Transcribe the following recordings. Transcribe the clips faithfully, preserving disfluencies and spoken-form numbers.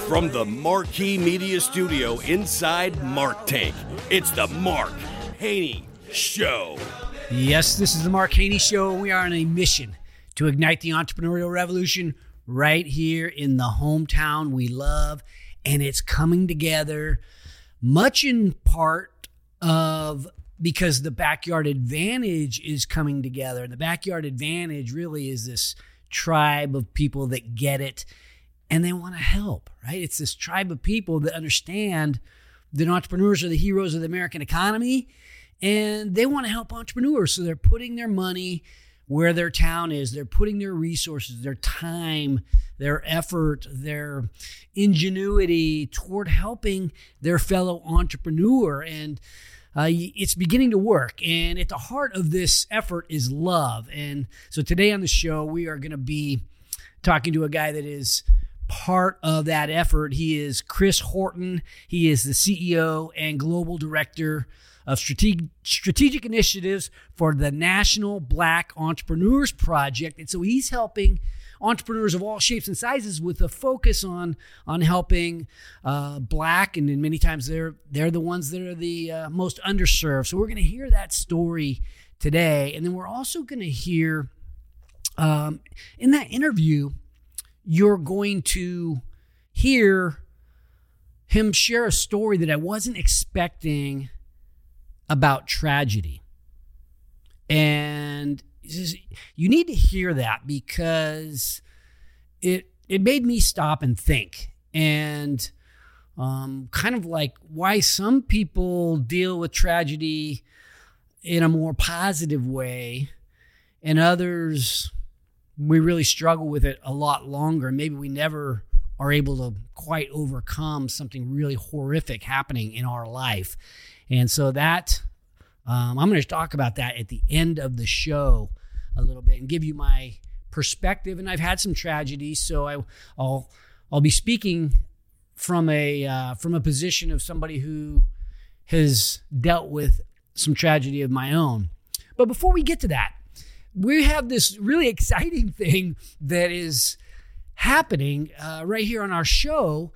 From the Marquee Media Studio inside Mark Tank, it's the Mark Haney Show. Yes, this is the Mark Haney Show, and we are on a mission to ignite the entrepreneurial revolution right here in the hometown we love, and it's coming together much in part of because the Backyard Advantage is coming together. And the Backyard Advantage really is this tribe of people that get it and they want to help, right? It's this tribe of people that understand that entrepreneurs are the heroes of the American economy and they want to help entrepreneurs. So they're putting their money where their town is. They're putting their resources, their time, their effort, their ingenuity toward helping their fellow entrepreneur. And uh, it's beginning to work. And at the heart of this effort is love. And so today on the show, we are going to be talking to a guy that is part of that effort. He is Chris Horton. He is the C E O and Global Director of strategic, strategic initiatives for the National Black Entrepreneurs Project. And so he's helping entrepreneurs of all shapes and sizes with a focus on, on helping uh, Black, and then many times they're, they're the ones that are the uh, most underserved. So we're going to hear that story today. And then we're also going to hear um, in that interview, you're going to hear him share a story that I wasn't expecting about tragedy. And you need to hear that because it it made me stop and think. And um, kind of like why some people deal with tragedy in a more positive way and others, we really struggle with it a lot longer. Maybe we never are able to quite overcome something really horrific happening in our life. And so that, um, I'm going to talk about that at the end of the show a little bit and give you my perspective. And I've had some tragedies, so I, I'll I'll be speaking from a uh, from a position of somebody who has dealt with some tragedy of my own. But before we get to that, we have this really exciting thing that is happening uh, right here on our show,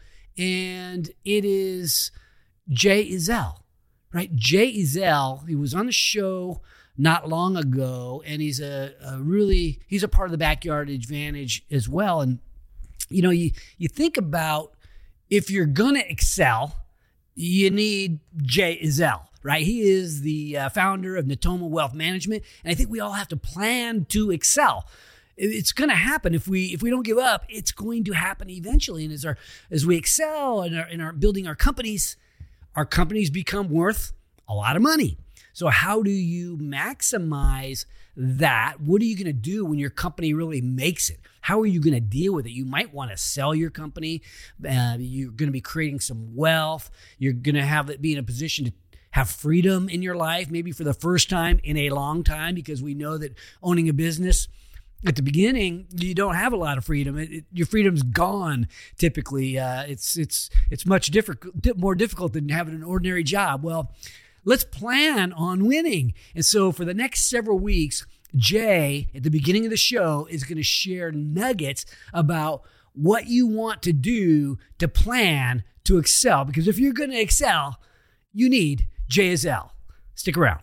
and it is Jay Ezell. Right, Jay Ezell, he was on the show not long ago, and he's a, a really, he's a part of the Backyard Advantage as well. And, you know, you, you think about if you're going to excel, you need Jay Ezell, right? He is the uh, founder of Natoma Wealth Management, and I think we all have to plan to excel. It's going to happen if we if we don't give up. It's going to happen eventually, and as our as we excel and are in our building our companies, our companies become worth a lot of money. So how do you maximize that? What are you going to do when your company really makes it? How are you going to deal with it? You might want to sell your company. Uh, you're going to be creating some wealth. You're going to have it be in a position to have freedom in your life, maybe for the first time in a long time, because we know that owning a business at the beginning, you don't have a lot of freedom. It, it, your freedom's gone. Typically, uh, it's it's it's much difficult, more difficult than having an ordinary job. Well, let's plan on winning. And so, for the next several weeks, Jay at the beginning of the show is going to share nuggets about what you want to do to plan to excel. Because if you're going to excel, you need Jay Ezell. Stick around.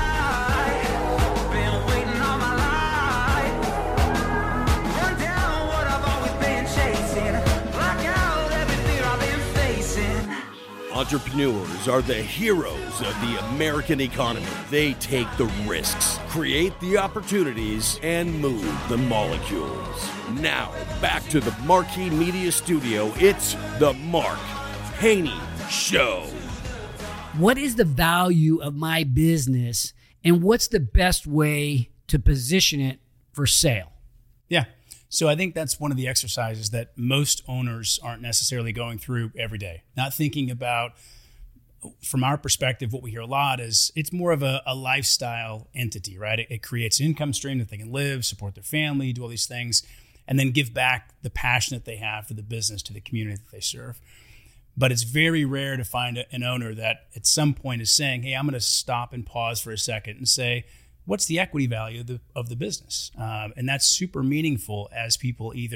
Entrepreneurs are the heroes of the American economy. They take the risks, create the opportunities, and move the molecules. Now, back to the Marquee Media Studio, it's the Mark Haney Show. What is the value of my business, and what's the best way to position it for sale? Yeah. So I think that's one of the exercises that most owners aren't necessarily going through every day. Not thinking about, from our perspective, what we hear a lot is it's more of a, a lifestyle entity, right? It, it creates an income stream that they can live, support their family, do all these things, and then give back the passion that they have for the business to the community that they serve. But it's very rare to find a, an owner that at some point is saying, hey, I'm going to stop and pause for a second and say, what's the equity value of the, of the business? Um, and that's super meaningful as people either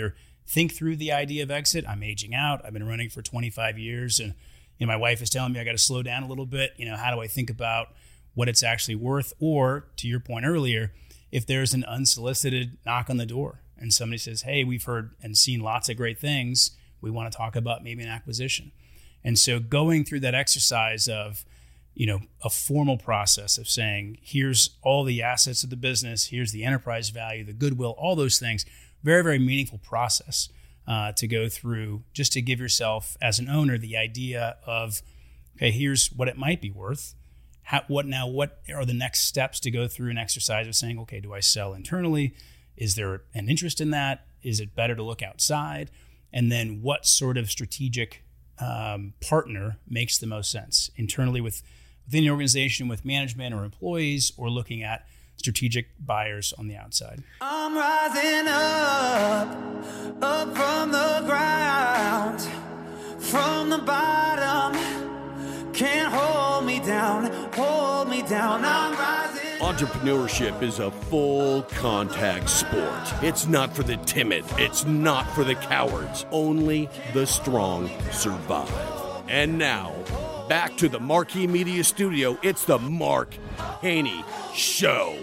think through the idea of exit. I'm aging out. I've been running for twenty-five years, and you know, my wife is telling me I got to slow down a little bit. You know, how do I think about what it's actually worth? Or to your point earlier, if there's an unsolicited knock on the door and somebody says, hey, we've heard and seen lots of great things, we want to talk about maybe an acquisition. And so going through that exercise of, you know, a formal process of saying, here's all the assets of the business, here's the enterprise value, the goodwill, all those things, very, very meaningful process uh, to go through, just to give yourself as an owner the idea of, okay, here's what it might be worth. How, what now, what are the next steps to go through an exercise of saying, okay, do I sell internally? Is there an interest in that? Is it better to look outside? And then what sort of strategic um, partner makes the most sense internally with within the organization, with management or employees, or looking at strategic buyers on the outside? I'm rising up, up from the ground, from the bottom, can't hold me down, hold me down, I'm rising. Entrepreneurship is a full contact sport. It's not for the timid. It's not for the cowards. Only the strong survive. And now, back to the Marquee Media Studio. It's the Mark Haney Show.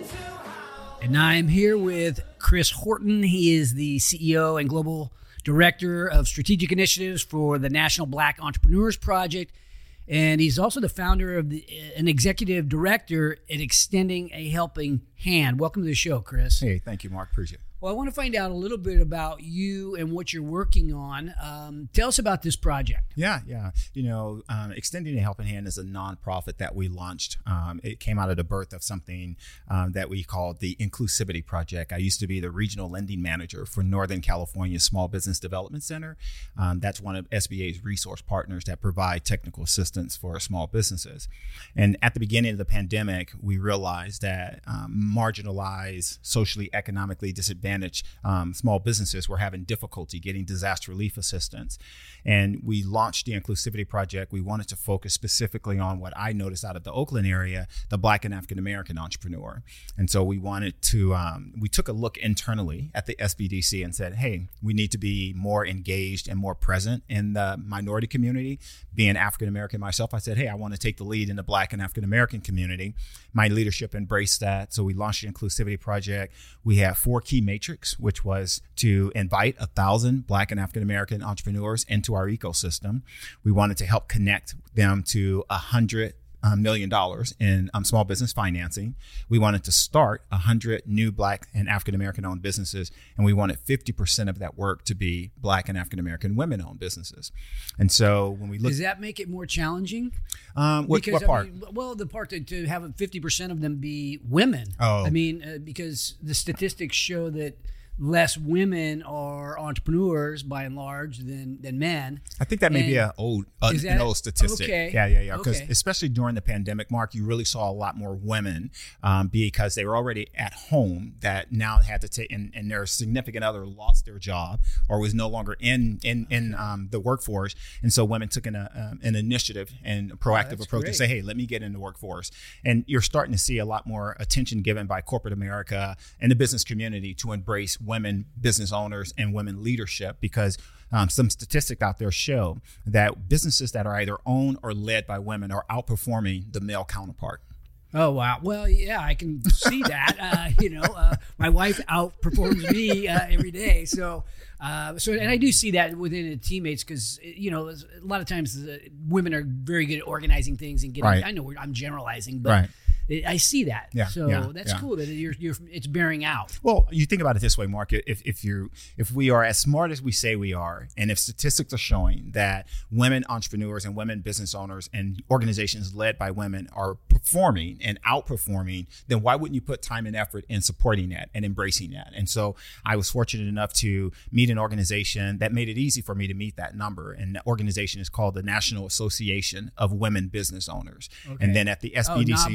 And I'm here with Chris Horton. He is the C E O and Global Director of Strategic Initiatives for the National Black Entrepreneurs Project. And he's also the founder of the, an executive director at Extending a Helping Hand. Welcome to the show, Chris. Hey, thank you, Mark. Appreciate it. Well, I want to find out a little bit about you and what you're working on. Um, tell us about this project. Yeah, yeah. You know, um, Extending a Helping Hand is a nonprofit that we launched. Um, it came out of the birth of something um, that we called the Inclusivity Project. I used to be the regional lending manager for Northern California Small Business Development Center. Um, that's one of S B A's resource partners that provide technical assistance for small businesses. And at the beginning of the pandemic, we realized that um, marginalized, socially, economically disadvantaged Um, small businesses were having difficulty getting disaster relief assistance. And we launched the Inclusivity Project. We wanted to focus specifically on what I noticed out of the Oakland area, the Black and African American entrepreneur. And so we wanted to, um, we took a look internally at the S B D C and said, hey, we need to be more engaged and more present in the minority community. Being African American myself, I said, hey, I want to take the lead in the Black and African American community. My leadership embraced that. So we launched the Inclusivity Project. We have four key matrix, which was to invite a thousand Black and African American entrepreneurs into our ecosystem. We wanted to help connect them to a hundred uh, million dollars in um, small business financing. We wanted to start a hundred new Black and African American owned businesses, and we wanted fifty percent of that work to be Black and African American women owned businesses. And so when we look, does that make it more challenging? Um, what, because, what part? I mean, well, the part to, to have fifty percent of them be women. Oh. I mean, uh, because the statistics show that less women are entrepreneurs by and large than than men. I think that may and be an old uh, that, an old statistic. Okay. Yeah, yeah, yeah. Because okay. especially during the pandemic, Mark, you really saw a lot more women um, because they were already at home that now had to take, and, and their significant other lost their job or was no longer in in in um, the workforce, and so women took an uh, um, an initiative and a proactive oh, approach great. to say, hey, let me get in the workforce. And you're starting to see a lot more attention given by corporate America and the business community to embrace women business owners and women leadership, because um, some statistics out there show that businesses that are either owned or led by women are outperforming the male counterpart. Oh, wow. Well, yeah, I can see that. Uh, you know, uh, my wife outperforms me uh, every day. So, uh, so, and I do see that within the teammates because, you know, a lot of times the women are very good at organizing things and getting, Right. I know we're, I'm generalizing, but Right. I see that. Yeah, so yeah, that's yeah. cool that you're, you're, it's bearing out. Well, you think about it this way, Mark. If if you if we are as smart as we say we are, and if statistics are showing that women entrepreneurs and women business owners and organizations led by women are performing and outperforming, then why wouldn't you put time and effort in supporting that and embracing that? And so I was fortunate enough to meet an organization that made it easy for me to meet that number. And the organization is called the National Association of Women Business Owners. Okay. And then at the S B D C, Oh, NAWBO.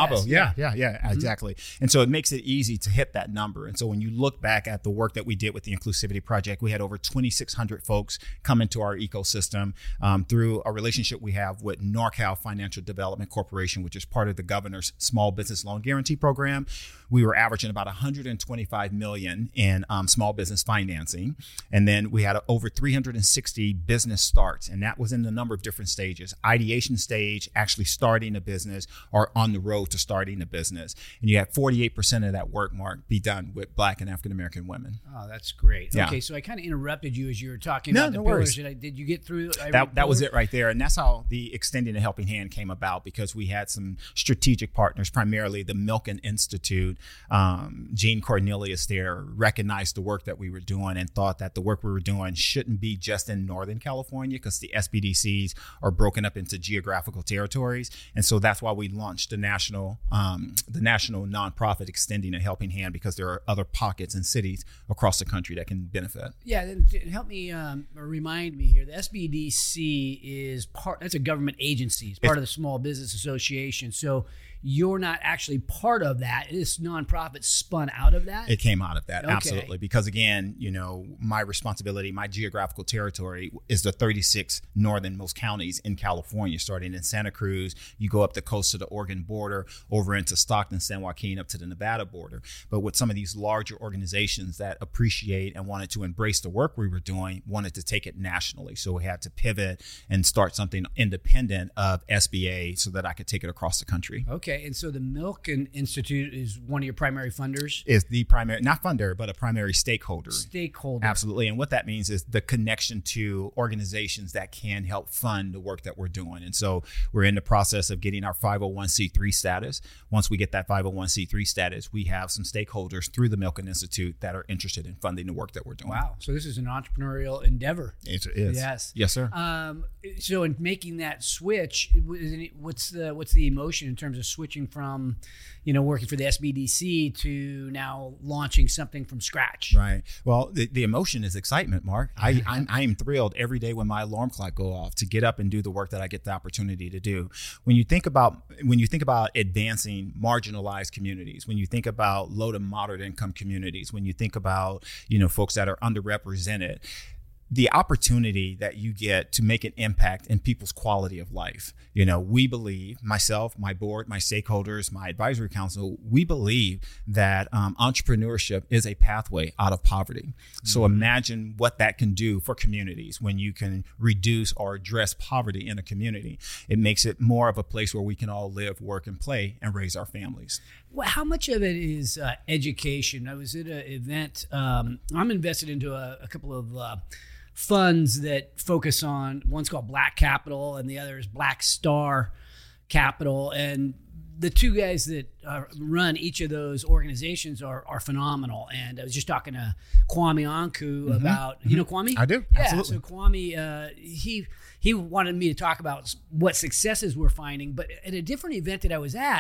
Bravo. Yes, Yeah, yeah, yeah, mm-hmm. exactly. And so it makes it easy to hit that number. And so when you look back at the work that we did with the Inclusivity Project, we had over twenty-six hundred folks come into our ecosystem um, through a relationship we have with NorCal Financial Development Corporation, which is part of the governor's Small Business Loan Guarantee Program. We were averaging about one hundred twenty-five million in um, small business financing. And then we had over three hundred sixty business starts. And that was in a number of different stages: ideation stage, actually starting a business, or on the road to starting a business. And you had forty-eight percent of that work, Mark, be done with Black and African-American women. Oh, that's great. Yeah. Okay, so I kind of interrupted you as you were talking no, about the no pillars. worries. Did, I, did you get through? That, that was it right there. And that's how the Extending a Helping Hand came about, because we had some strategic partners, primarily the Milken Institute. Um, Gene Cornelius there recognized the work that we were doing and thought that the work we were doing shouldn't be just in Northern California, because the S B D Cs are broken up into geographical territories. And so that's why we launched the national, um, the national nonprofit Extending a Helping Hand, because there are other pockets and cities across the country that can benefit. Yeah, then help me um, or remind me here. The S B D C is part, that's a government agency. It's part it's, of the Small Business Association. So you're not actually part of that. This nonprofit spun out of that? It came out of that, okay. Absolutely. Because again, you know, my responsibility, my geographical territory is the thirty-six northernmost counties in California, starting in Santa Cruz. You go up the coast to the Oregon border, over into Stockton, San Joaquin, up to the Nevada border. But with some of these larger organizations that appreciate and wanted to embrace the work we were doing, wanted to take it nationally. So we had to pivot and start something independent of S B A so that I could take it across the country. Okay. And so the Milken Institute is one of your primary funders? Is the primary, not funder, but a primary stakeholder. Stakeholder. Absolutely. And what that means is the connection to organizations that can help fund the work that we're doing. And so we're in the process of getting our five oh one c three status. Once we get that five oh one c three status, we have some stakeholders through the Milken Institute that are interested in funding the work that we're doing. Wow. So this is an entrepreneurial endeavor. It is. Yes. Yes, sir. Um, so in making that switch, what's the what's the emotion in terms of switching from, you know, working for the S B D C to now launching something from scratch? Right. Well, the, the emotion is excitement, Mark. I, I'm, I am thrilled every day when my alarm clock go off to get up and do the work that I get the opportunity to do. When you think about when you think about advancing marginalized communities, when you think about low to moderate income communities, when you think about, you know, folks that are underrepresented, the opportunity that you get to make an impact in people's quality of life. You know, we believe, myself, my board, my stakeholders, my advisory council, we believe that um, entrepreneurship is a pathway out of poverty. Mm-hmm. So imagine what that can do for communities when you can reduce or address poverty in a community. It makes it more of a place where we can all live, work, and play and raise our families. Well, how much of it is uh, education? I was at an event. Um, I'm invested into a, a couple of uh, funds that focus on, one's called Black Capital and the other is Black Star Capital. And the two guys that uh, run each of those organizations are are phenomenal. And I was just talking to Kwame Anku mm-hmm. about, you know Kwame? I do. Yeah. Absolutely. So Kwame, uh, he he wanted me to talk about what successes we're finding. But at a different event that I was at,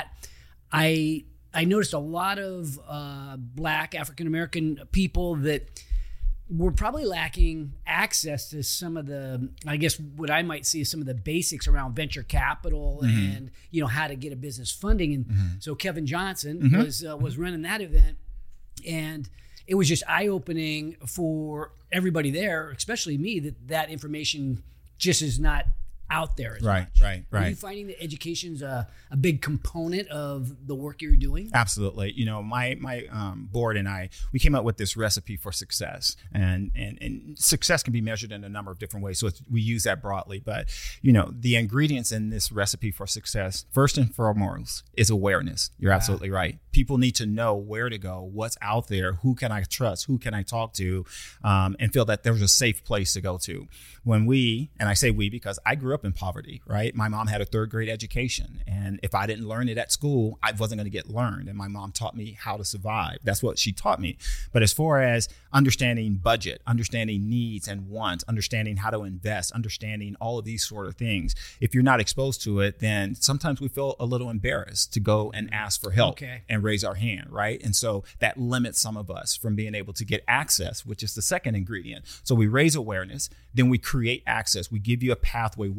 I I noticed a lot of uh, Black African-American people that we're probably lacking access to some of the, I guess what I might see as some of the basics around venture capital mm-hmm. and, you know, how to get a business funding. And mm-hmm. so Kevin Johnson mm-hmm. was uh, was running that event, and it was just eye-opening for everybody there, especially me, that that information just is not out there as right, much. Right, right, Are you finding that education's a, a big component of the work you're doing? Absolutely. You know, my my um, board and I, we came up with this recipe for success, and and and success can be measured in a number of different ways. So it's, we use that broadly, but you know, the ingredients in this recipe for success, first and foremost, is awareness. You're yeah. absolutely right. People need to know where to go, what's out there, who can I trust, who can I talk to, um, and feel that there's a safe place to go to. When we, and I say we because I grew up in poverty, right? My mom had a third grade education, and if I didn't learn it at school, I wasn't going to get learned. And my mom taught me how to survive. That's what she taught me. But as far as understanding budget, understanding needs and wants, understanding how to invest, understanding all of these sort of things, if you're not exposed to it, then sometimes we feel a little embarrassed to go and ask for help okay. and raise our hand, right? And so that limits some of us from being able to get access, which is the second ingredient. So we raise awareness, then we create access. We give you a pathway where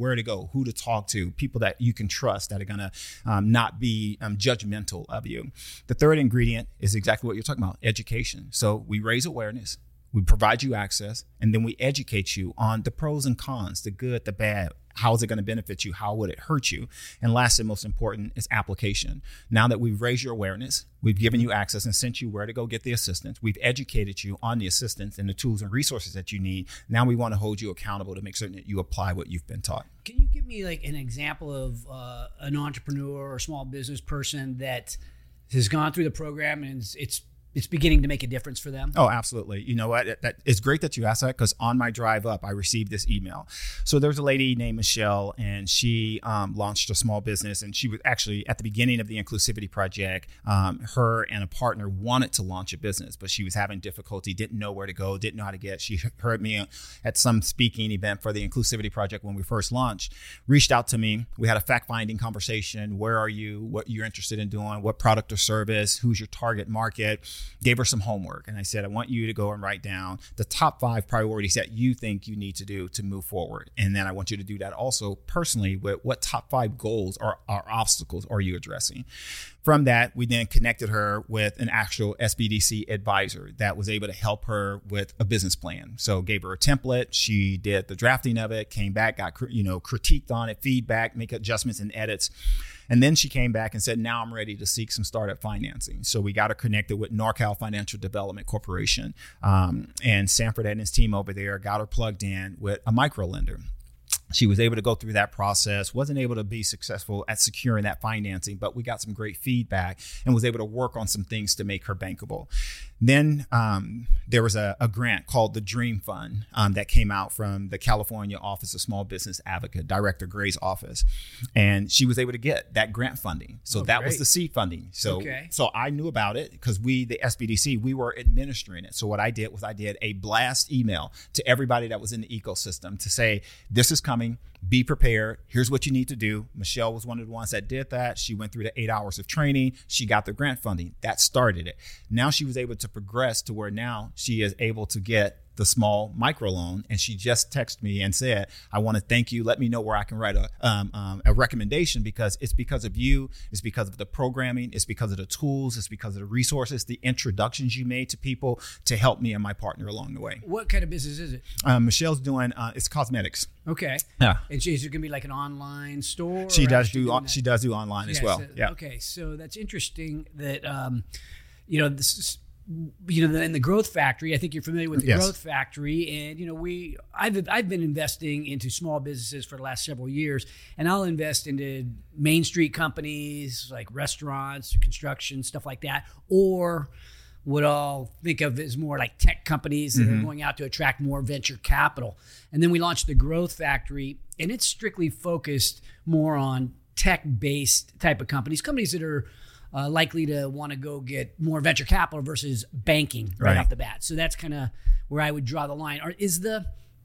where to go, who to talk to, people that you can trust that are going to um, not be um, judgmental of you. The third ingredient is exactly what you're talking about, education. So we raise awareness, we provide you access, and then we educate you on the pros and cons, the good, the bad. How is it going to benefit you? How would it hurt you? And last and most important is application. Now that we've raised your awareness, we've given you access and sent you where to go get the assistance. We've educated you on the assistance and the tools and resources that you need. Now we want to hold you accountable to make certain that you apply what you've been taught. Can you give me like an example of uh, an entrepreneur or small business person that has gone through the program and it's, it's It's beginning to make a difference for them? Oh, absolutely. You know what? That, that, it's great that you asked that, because on my drive up, I received this email. So there's a lady named Michelle, and she um, launched a small business. And she was actually at the beginning of the Inclusivity Project. Um, her and a partner wanted to launch a business, but she was having difficulty, didn't know where to go, didn't know how to get. She heard me at some speaking event for the Inclusivity Project when we first launched, reached out to me. We had a fact-finding conversation. Where are you? What you're interested in doing? What product or service? Who's your target market? Gave her some homework. And I said, I want you to go and write down the top five priorities that you think you need to do to move forward. And then I want you to do that also personally with what top five goals or, or obstacles are you addressing. From that, we then connected her with an actual S B D C advisor that was able to help her with a business plan. So gave her a template. She did the drafting of it, came back, got, you know, critiqued on it, feedback, make adjustments and edits. And then she came back and said, now I'm ready to seek some startup financing. So we got her connected with NorCal Financial Development Corporation. Um, and Sanford and his team over there got her plugged in with a micro lender. She was able to go through that process, wasn't able to be successful at securing that financing, but we got some great feedback and was able to work on some things to make her bankable. Then um, there was a, a grant called the Dream Fund um, that came out from the California Office of Small Business Advocate, Director Gray's office. And she was able to get that grant funding. So oh, that great. was the seed funding. So, okay. so I knew about it because we, the S B D C, we were administering it. So what I did was I did a blast email to everybody that was in the ecosystem to say, this is coming. Be prepared. Here's what you need to do. Michelle was one of the ones that did that. She went through the eight hours of training. She got the grant funding. That started it. Now she was able to progress to where now she is able to get the small microloan. And she just texted me and said, I want to thank you. Let me know where I can write a, um, um, a recommendation, because it's because of you. It's because of the programming. It's because of the tools. It's because of the resources, the introductions you made to people to help me and my partner along the way. What kind of business is it? Um, Michelle's doing, uh, it's cosmetics. Okay. Yeah. And she's going to be like an online store? She or does how's she do, doing she that? does do online as well. So- Yeah. Okay. So that's interesting that, um, you know, this is, you know, in the Growth Factory, I think you're familiar with the Yes. Growth Factory, and you know, we I've I've been investing into small businesses for the last several years, and I'll invest into Main Street companies like restaurants, construction, stuff like that, or what I'll think of as more like tech companies that Mm-hmm. are going out to attract more venture capital. And then we launched the Growth Factory, and it's strictly focused more on tech-based type of companies, companies that are Uh, likely to want to go get more venture capital versus banking right, Right. off the bat. So that's kind of where I would draw the line. Are, is the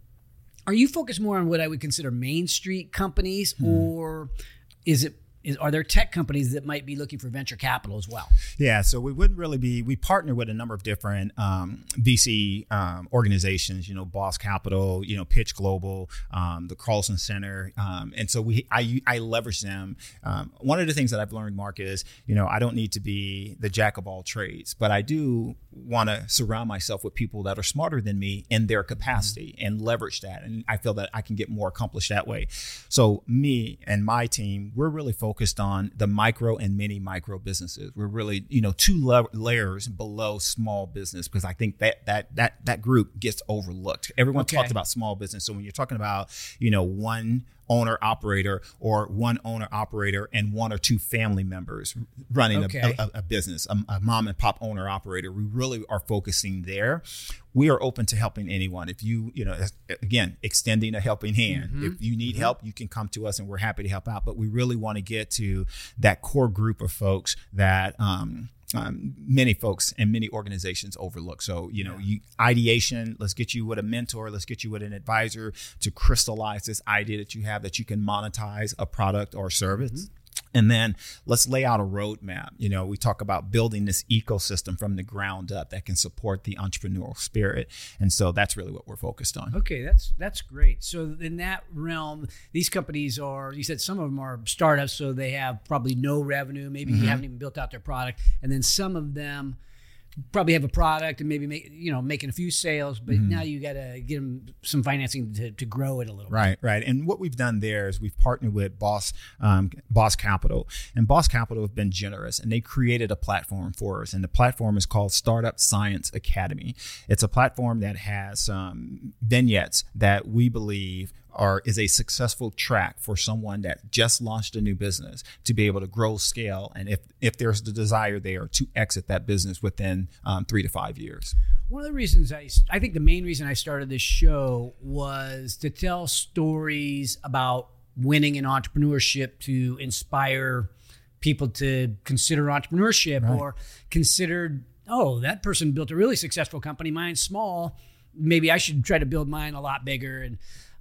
are you focused more on what I would consider Main Street companies, hmm. or is it is are there tech companies that might be looking for venture capital as well? Yeah, so we wouldn't really be, we partner with a number of different um, V C um, organizations, you know, Boss Capital, you know, Pitch Global, um, the Carlson Center. Um, and so we, I, I leverage them. Um, one of the things that I've learned, Mark, is, you know, I don't need to be the jack of all trades, but I do want to surround myself with people that are smarter than me in their capacity mm-hmm. and leverage that. And I feel that I can get more accomplished that way. So me and my team, we're really focused focused on the micro and mini micro businesses. We're really, you know, two la- layers below small business, because I think that that that that group gets overlooked. Everyone okay. talks about small business. So when you're talking about, you know, one owner operator or one owner operator and one or two family members running okay. a, a, a business, a, a mom and pop owner operator, we really are focusing there. We are open to helping anyone. If you, you know, again, extending a helping hand. Mm-hmm. If you need mm-hmm. help, you can come to us and we're happy to help out. But we really want to get to that core group of folks that, um, Um, many folks and many organizations overlook. So, you know, you, ideation, let's get you with a mentor, let's get you with an advisor to crystallize this idea that you have that you can monetize a product or service. Mm-hmm. And then let's lay out a roadmap. You know, we talk about building this ecosystem from the ground up that can support the entrepreneurial spirit. And so that's really what we're focused on. Okay, that's that's great. So in that realm, these companies are, you said some of them are startups, so they have probably no revenue. Maybe mm-hmm. you haven't even built out their product. And then some of them probably have a product and maybe make, you know, making a few sales, but mm-hmm. now you got to get them some financing to, to grow it a little right, bit. Right, right. And what we've done there is we've partnered with Boss um, Boss Capital, and Boss Capital have been generous, and they created a platform for us, and the platform is called Startup Science Academy. It's a platform that has um, vignettes that we believe or is a successful track for someone that just launched a new business to be able to grow, scale, and if if there's the desire there to exit that business within um, three to five years. One of the reasons I, I think the main reason I started this show was to tell stories about winning in entrepreneurship to inspire people to consider entrepreneurship right. or consider, oh, that person built a really successful company, mine's small, maybe I should try to build mine a lot bigger. And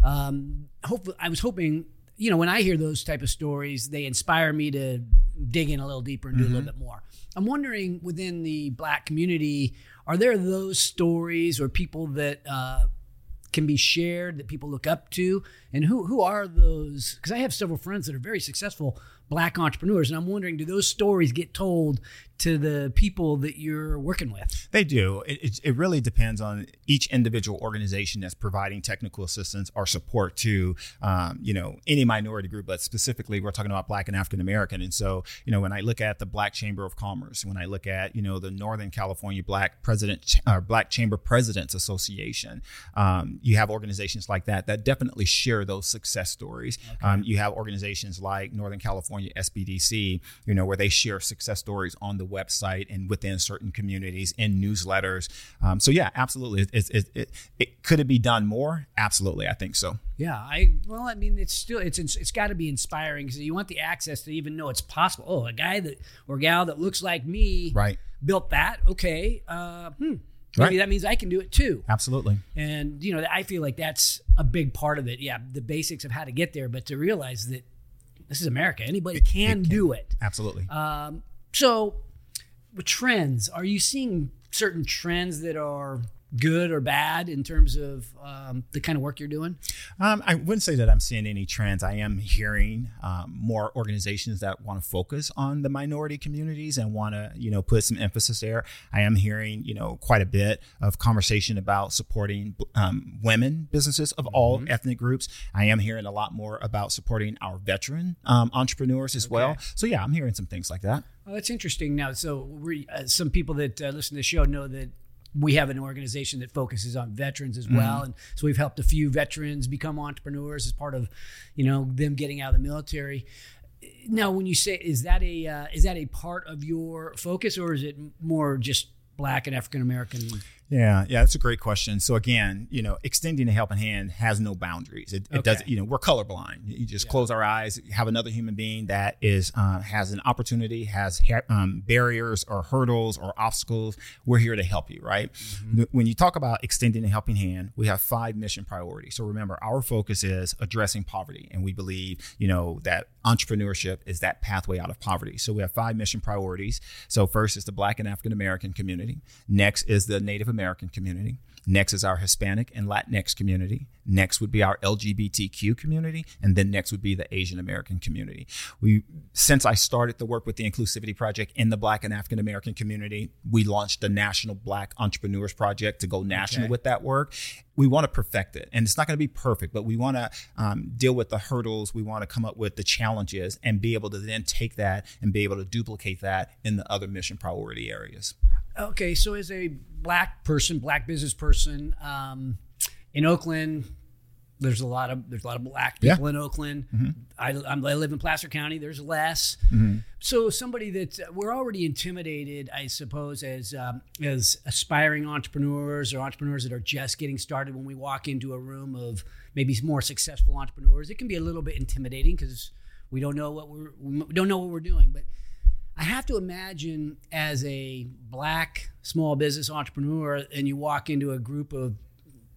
Um, hopefully, I was hoping, you know, when I hear those type of stories, they inspire me to dig in a little deeper and do mm-hmm. a little bit more. I'm wondering, within the Black community, are there those stories or people that uh, can be shared that people look up to? And who who are those? Because I have several friends that are very successful Black entrepreneurs, and I'm wondering, do those stories get told to the people that you're working with? They do. It, it, it really depends on each individual organization that's providing technical assistance or support to, um, you know, any minority group, but specifically we're talking about Black and African American. And so, you know, when I look at the Black Chamber of Commerce, when I look at, you know, the Northern California Black President, or Black Chamber Presidents Association, um, you have organizations like that that definitely share those success stories. Okay. Um, you have organizations like Northern California S B D C, you know, where they share success stories on the website and within certain communities in newsletters. Um, so yeah, absolutely. It, it, it, it could it be done more? Absolutely. I think so. Yeah. I, well, I mean, it's still, it's, it's got to be inspiring because you want the access to even know it's possible. Oh, a guy that, or gal that looks like me right. built that. Okay. Uh, hmm. Maybe right. that means I can do it too. Absolutely. And, you know, I feel like that's a big part of it. Yeah. The basics of how to get there, but to realize that this is America. Anybody it, can, it can do it. Absolutely. Um, so with trends, are you seeing certain trends that are good or bad in terms of um, the kind of work you're doing? Um, I wouldn't say that I'm seeing any trends. I am hearing um, more organizations that want to focus on the minority communities and want to, you know, put some emphasis there. I am hearing, you know, quite a bit of conversation about supporting um, women businesses of mm-hmm. all ethnic groups. I am hearing a lot more about supporting our veteran um, entrepreneurs as okay. well. So yeah, I'm hearing some things like that. Well, that's interesting. Now, so we, uh, some people that uh, listen to the show know that we have an organization that focuses on veterans as well. Mm-hmm. And so we've helped a few veterans become entrepreneurs as part of, you know, them getting out of the military. Now, when you say, is that a, uh, is that a part of your focus, or is it more just Black and African-American? Yeah, yeah, that's a great question. So again, you know, extending a helping hand has no boundaries. It, it okay. does, you know, we're colorblind. You just yeah. close our eyes, have another human being that is uh, has an opportunity, has ha- um, barriers or hurdles or obstacles. We're here to help you, right? Mm-hmm. When you talk about extending a helping hand, we have five mission priorities. So remember, our focus is addressing poverty, and we believe, you know, that entrepreneurship is that pathway out of poverty. So we have five mission priorities. So first is the Black and African American community. Next is the Native American American community. Next is our Hispanic and Latinx community. Next would be our L G B T Q community. And then next would be the Asian American community. We, since I started the work with the Inclusivity Project in the Black and African American community, we launched the National Black Entrepreneurs Project to go national okay. with that work. We want to perfect it. And it's not going to be perfect, but we want to um, deal with the hurdles. We want to come up with the challenges and be able to then take that and be able to duplicate that in the other mission priority areas. Okay, so as a Black person, Black business person, um, in Oakland, there's a lot of there's a lot of Black people yeah. in Oakland. Mm-hmm. I, I'm, I live in Placer County. There's less. Mm-hmm. So somebody that uh, we're already intimidated, I suppose, as um, as aspiring entrepreneurs or entrepreneurs that are just getting started. When we walk into a room of maybe more successful entrepreneurs, it can be a little bit intimidating because we don't know what we're we don't know what we're doing, but I have to imagine as a Black small business entrepreneur and you walk into a group of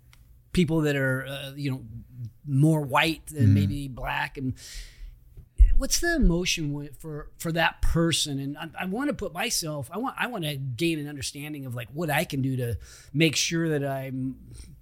people that are, uh, you know, more white than mm. maybe Black. And what's the emotion for for that person? And I, I want to put myself. I want I want to gain an understanding of like what I can do to make sure that I'm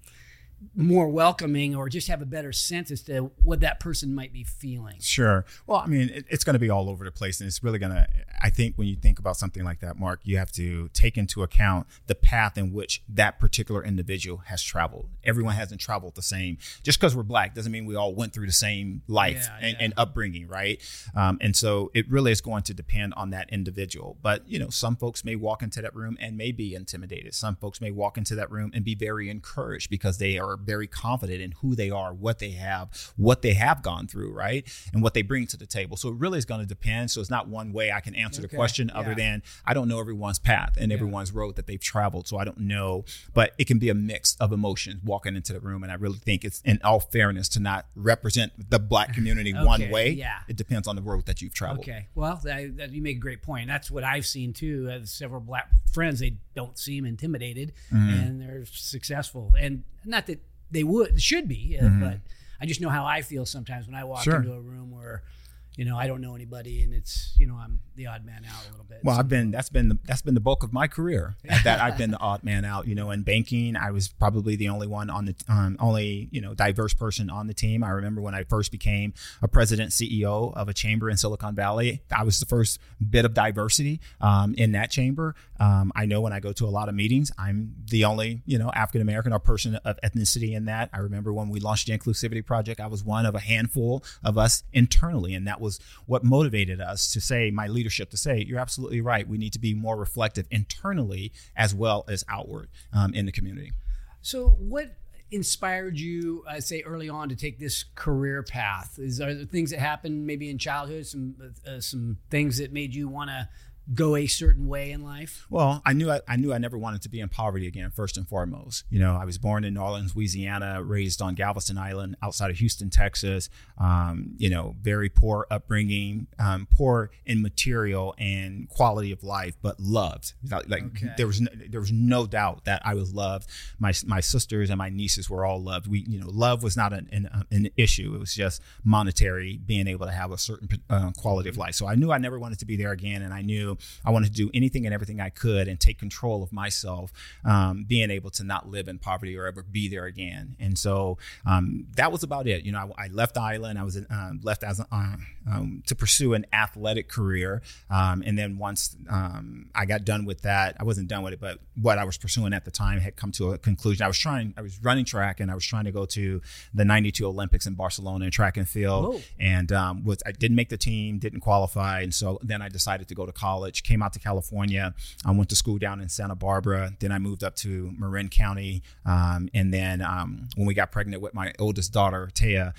more welcoming, or just have a better sense as to what that person might be feeling. Sure. Well, I mean, it, it's going to be all over the place, and it's really going to, I think when you think about something like that, Mark, you have to take into account the path in which that particular individual has traveled. Everyone hasn't traveled the same. Just because we're Black doesn't mean we all went through the same life yeah, and, yeah. and upbringing, right? Um, and so it really is going to depend on that individual. But, you know, some folks may walk into that room and may be intimidated. Some folks may walk into that room and be very encouraged because they are very confident in who they are, what they have, what they have gone through, right? And what they bring to the table. So it really is going to depend. So it's not one way I can answer okay. the question yeah. other than I don't know everyone's path and yeah. everyone's road that they've traveled. So I don't know, but it can be a mix of emotions walking into the room. And I really think it's, in all fairness, to not represent the Black community okay. one way. Yeah. It depends on the road that you've traveled. Okay. Well, that, that, you make a great point. That's what I've seen too. As several Black friends, they don't seem intimidated mm-hmm. and they're successful. And not that they would, should be, uh, mm-hmm. but I just know how I feel sometimes when I walk sure. into a room where, you know, I don't know anybody, and it's, you know, I'm the odd man out a little bit. Well, so. I've been, that's been, the, that's been the bulk of my career. At that, I've been the odd man out. You know, in banking, I was probably the only one on the, um, only, you know, diverse person on the team. I remember when I first became a president C E O of a chamber in Silicon Valley, I was the first bit of diversity um, in that chamber. Um, I know when I go to a lot of meetings, I'm the only, you know, African-American or person of ethnicity in that. I remember when we launched the Inclusivity Project, I was one of a handful of us internally, and that was what motivated us to say, my leadership to say, you're absolutely right. We need to be more reflective internally as well as outward um, in the community. So what inspired you, uh, say early on, to take this career path? Is are there things that happened maybe in childhood, some uh, some things that made you want to go a certain way in life? Well, I knew I, I knew I never wanted to be in poverty again, first and foremost. You know, I was born in New Orleans, Louisiana, raised on Galveston Island outside of Houston, Texas. Um, you know, very poor upbringing, um, poor in material and quality of life, but loved. Like okay. there was no, there was no doubt that I was loved. My my sisters and my nieces were all loved. We, you know, love was not an an, an issue. It was just monetary, being able to have a certain uh, quality of life. So I knew I never wanted to be there again, and I knew I wanted to do anything and everything I could and take control of myself, um, being able to not live in poverty or ever be there again. And so um, that was about it. You know, I, I left the island. I was um, left as uh, um, to pursue an athletic career. Um, and then once um, I got done with that, I wasn't done with it, but what I was pursuing at the time had come to a conclusion. I was trying, I was running track, and I was trying to go to the ninety-two Olympics in Barcelona in track and field. Whoa. And um, was, I didn't make the team, didn't qualify. And so then I decided to go to college. Came out to California. I went to school down in Santa Barbara. Then I moved up to Marin County. Um, and then um, when we got pregnant with my oldest daughter, Taya,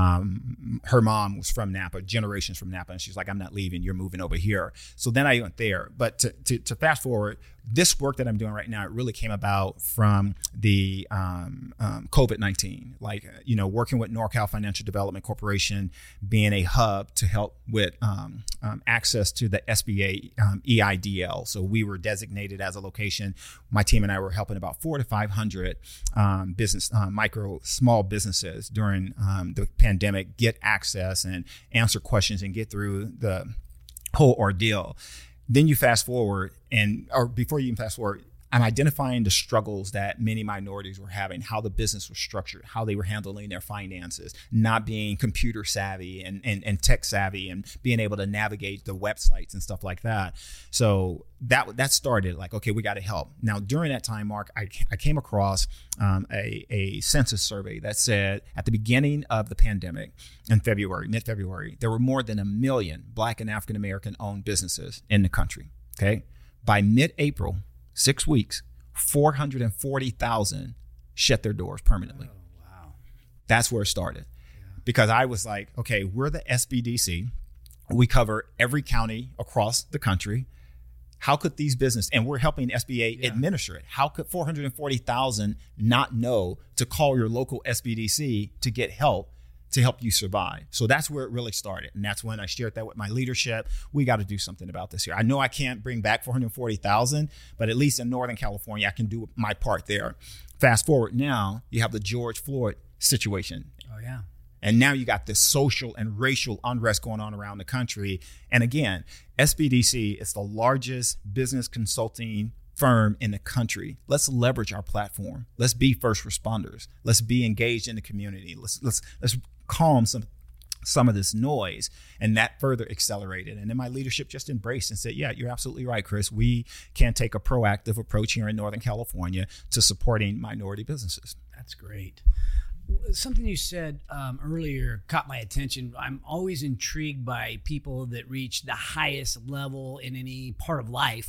um, her mom was from Napa, generations from Napa. And she's like, I'm not leaving. You're moving over here. So then I went there. But to, to, to fast forward, this work that I'm doing right now, it really came about from the um, um, COVID nineteen, like, you know, working with NorCal Financial Development Corporation, being a hub to help with um, um, access to the S B A um, E I D L. So we were designated as a location. My team and I were helping about four to five hundred um, business, uh, micro, small businesses during um, the pandemic get access and answer questions and get through the whole ordeal. Then you fast forward, and or before you even fast forward, I'm identifying the struggles that many minorities were having, how the business was structured, how they were handling their finances, not being computer savvy and, and, and tech savvy, and being able to navigate the websites and stuff like that. So that that started like, okay, we got to help. Now, during that time, Mark, I, I came across um, a, a census survey that said at the beginning of the pandemic in February, mid-February, there were more than a million Black and African-American owned businesses in the country. Okay. By mid-April, six weeks, four hundred forty thousand shut their doors permanently. Oh, wow. That's where it started. Yeah. Because I was like, okay, we're the S B D C. We cover every county across the country. How could these businesses, and we're helping S B A yeah. administer it. How could four hundred forty thousand not know to call your local S B D C to get help to help you survive? So that's where it really started. And that's when I shared that with my leadership. We got to do something about this here. I know I can't bring back four hundred forty thousand, but at least in Northern California, I can do my part there. Fast forward now, you have the George Floyd situation. Oh, yeah. And now you got this social and racial unrest going on around the country. And again, S B D C is the largest business consulting firm in the country. Let's leverage our platform. Let's be first responders. Let's be engaged in the community. Let's let's let's calm some some of this noise. And that further accelerated. And then my leadership just embraced and said, yeah, you're absolutely right, Chris. We can take a proactive approach here in Northern California to supporting minority businesses. That's great. Something you said um, earlier caught my attention. I'm always intrigued by people that reach the highest level in any part of life.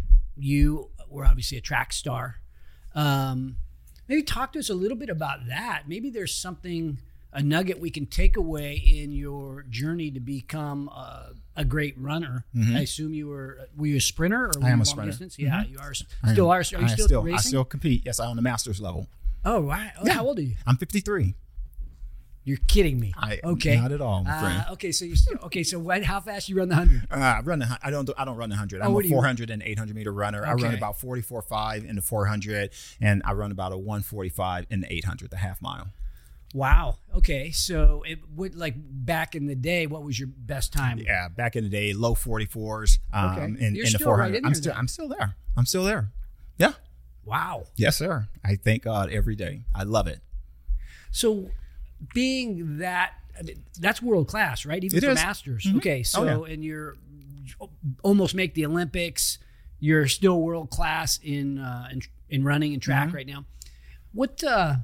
You were obviously a track star. Um, maybe talk to us a little bit about that. Maybe there's something, a nugget we can take away in your journey to become a, a great runner. Mm-hmm. I assume you were, were you a sprinter? Or I am a long sprinter. Distance? Yeah, Mm-hmm. you are. Still are. Are you I still, still racing? I still compete. Yes, I'm on the master's level. Oh, right. Oh, Yeah. How old are you? I'm fifty-three. You're kidding me. I, okay. Not at all, my friend. Uh, okay, so you still okay. So what, how fast you run the hundred? Uh, I run. The, I don't. Do, I don't run the hundred. Oh, I'm what a do you- four hundred and eight hundred meter runner. I run Okay. about forty-four point five in the four hundred, and I run about a one forty-five in the eight hundred, the half mile. Wow. Okay, so it would like back in the day. What was your best time? Yeah, back in the day, low forty-fours. Um, Okay. in, You're in the still four right hundred. in I'm there still. then. I'm still there. I'm still there. Yeah. Wow. Yes, sir. I thank God every day. I love it. So being that, I mean, that's world class, right? Even It for is. masters. Mhm. Okay, so Oh, yeah. and you're almost make the Olympics. You're still world class in uh, in, in running and track Mm-hmm. right now. What uh,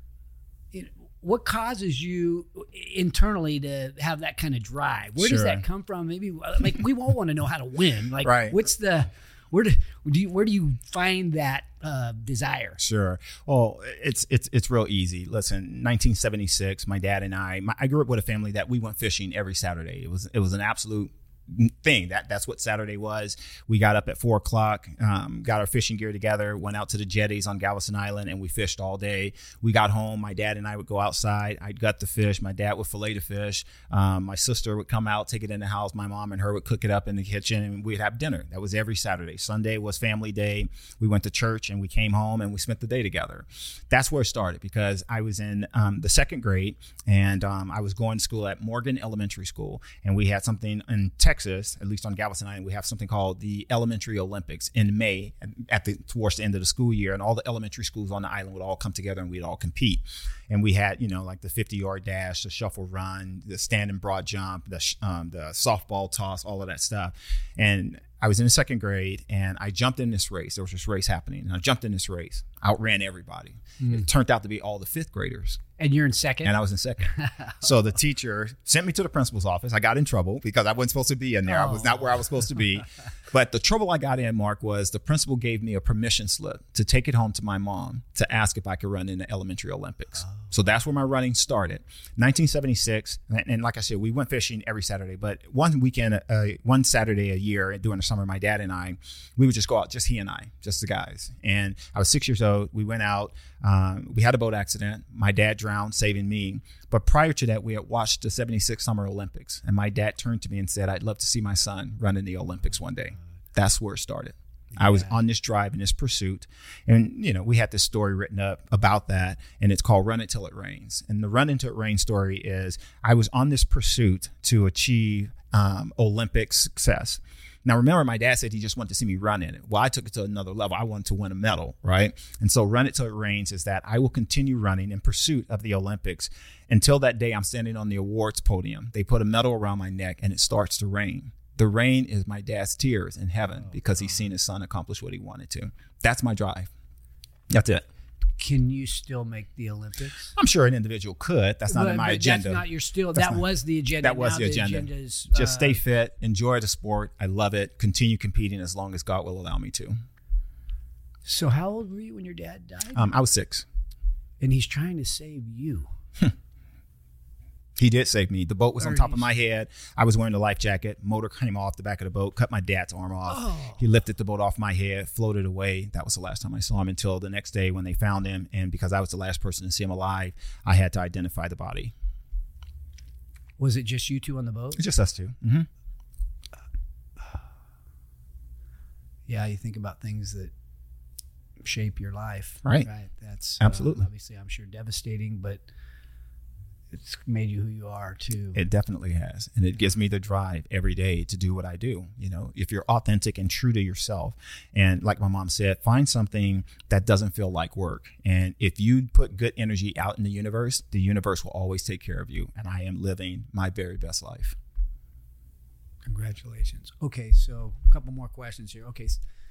it- what causes you internally to have that kind of drive? Where does Sure. that come from? Maybe like we all want to know how to win. Like, Right. what's the where do, do you where do you find that uh, desire? Sure. Well, it's it's it's real easy. Listen, nineteen seventy-six, my dad and I, my, I grew up with a family that we went fishing every Saturday. It was it was an absolute thing. That that's what Saturday was. We got up at four o'clock, um, got our fishing gear together, went out to the jetties on Galveston Island, and we fished all day. We got home. My dad and I would go outside. I'd gut the fish. My dad would fillet the fish. Um, my sister would come out, take it in the house. My mom and her would cook it up in the kitchen, and we'd have dinner. That was every Saturday. Sunday was family day. We went to church, and we came home, and we spent the day together. That's where it started, because I was in um, the second grade, and um, I was going to school at Morgan Elementary School, and we had something in Texas. Texas, at least on Galveston Island, we have something called the Elementary Olympics in May at the towards the end of the school year, and all the elementary schools on the island would all come together and we'd all compete. And we had, you know, like the fifty yard dash, the shuffle run, the standing broad jump, the um, the softball toss, all of that stuff. And I was in the second grade, and I jumped in this race. There was this race happening, and I jumped in this race, outran everybody. Mm. It turned out to be all the fifth graders. And you're in second? And I was in second. So the teacher sent me to the principal's office. I got in trouble because I wasn't supposed to be in there. Oh. I was not where I was supposed to be. But the trouble I got in, Mark, was the principal gave me a permission slip to take it home to my mom to ask if I could run in the Elementary Olympics. Oh. So that's where my running started. nineteen seventy-six, and, and like I said, we went fishing every Saturday. But one weekend, uh, one Saturday a year during the summer, my dad and I, we would just go out, just he and I, just the guys. And I was six years old. We went out. Um, we had a boat accident. My dad drowned, saving me. But prior to that, we had watched the seventy-six Summer Olympics. And my dad turned to me and said, I'd love to see my son run in the Olympics one day. That's where it started. Yeah. I was on this drive and this pursuit. And, you know, we had this story written up about that, and it's called Run It Till It Rains. And the Run It Till It Rains story is I was on this pursuit to achieve um, Olympic success. Now, remember, my dad said he just wanted to see me run in it. Well, I took it to another level. I wanted to win a medal, right? And so Run It Till It Rains is that I will continue running in pursuit of the Olympics until that day I'm standing on the awards podium. They put a medal around my neck, and it starts to rain. The rain is my dad's tears in heaven because he's seen his son accomplish what he wanted to. That's my drive. That's it. Can you still make the Olympics? I'm sure an individual could. That's not but, in my but agenda. That's not your still. That's that not, was the agenda. That was now the agenda. The agenda's, Just uh, stay fit, enjoy the sport. I love it. Continue competing as long as God will allow me to. So how old were you when your dad died? Um, I was six. And he's trying to save you. He did save me. The boat was on top of my head. I was wearing a life jacket. Motor came off the back of the boat, cut my dad's arm off. Oh. He lifted the boat off my head, floated away. That was the last time I saw him until the next day when they found him. And because I was the last person to see him alive, I had to identify the body. Was it just you two on the boat? It's just us two. Mm-hmm. Yeah, you think about things that shape your life. Right. Right. That's absolutely. Uh, obviously, I'm sure devastating, but it's made you who you are too. It definitely has. And it gives me the drive every day to do what I do. You know, if you're authentic and true to yourself, and like my mom said, find something that doesn't feel like work. And if you put good energy out in the universe, the universe will always take care of you. And I am living my very best life. Congratulations. Okay, so a couple more questions here. Okay,